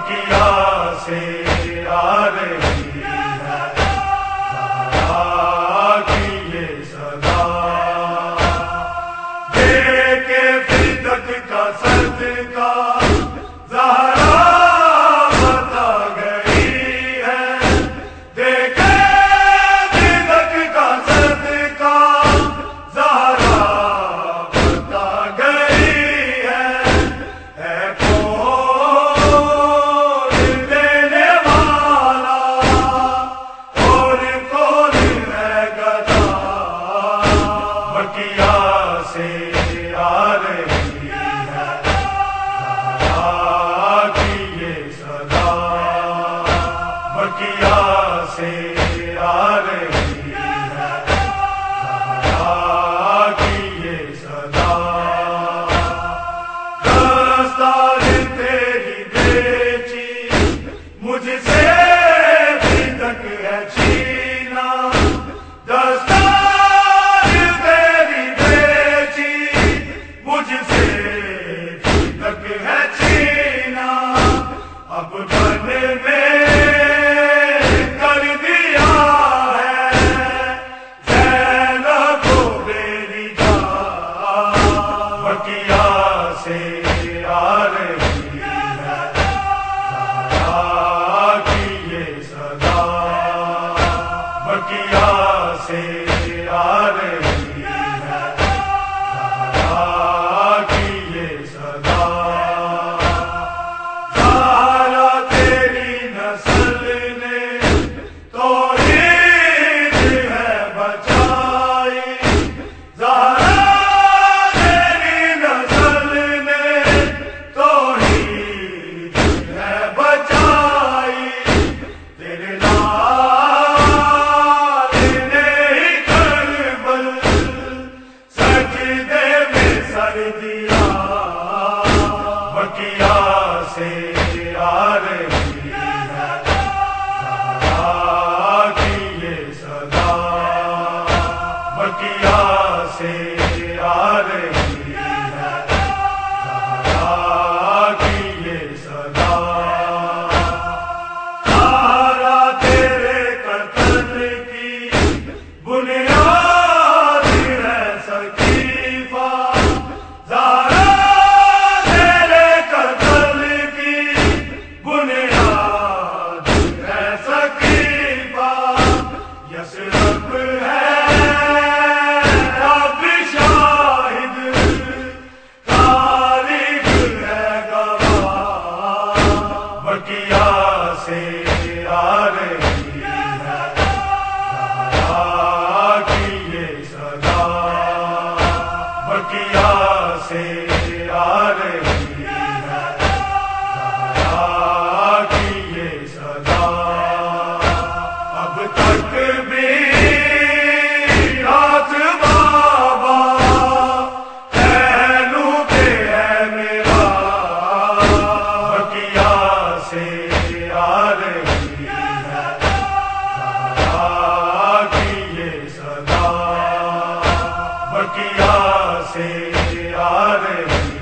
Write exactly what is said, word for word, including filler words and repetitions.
بقیا سے آ رہی ہے زہرا کی یہ صدا، دے کے فدق کا صدقہ زہرا بتا گئی ہے، دے کے فدق کا صدقہ زہرا بتا گئی ہے، اے بقیا سے آ رہی ہے زہرا کی یہ صدا، دستار تیری بیچی مجھ سے فدق ہے چھینا، دستار تیری بیچی مجھ سے فدق ہے چھینا، اب بن میں بقیا سے آ رہی ہے زہرا کی یہ صدا، زہرا تیری نسل نے توحید ہے بچائی، زہرا تیری نسل نے توحید ہے بچائی، تیرے بقیا سے آ رہی ہے زہرا کی یہ صدا، بقیا سے آ رہی ہے زہرا کی یہ صدا، زہرا تیرے قتل کی بنیاد ہے سقیفہ، زہرا یثرب ہے رب شاہد، تاریخ ہے گواہ، بقیا سے آ رہی ہے زہرا کی یہ صدا، بقیا سے آ رہی ہے زہرا کی یہ صدا، اب تک بھی ہاتھ بابا پہلو پہ ہے میرا، بقیا سے آ رہی ہے زہرا کی یہ صدا، بقیا سے آ رہی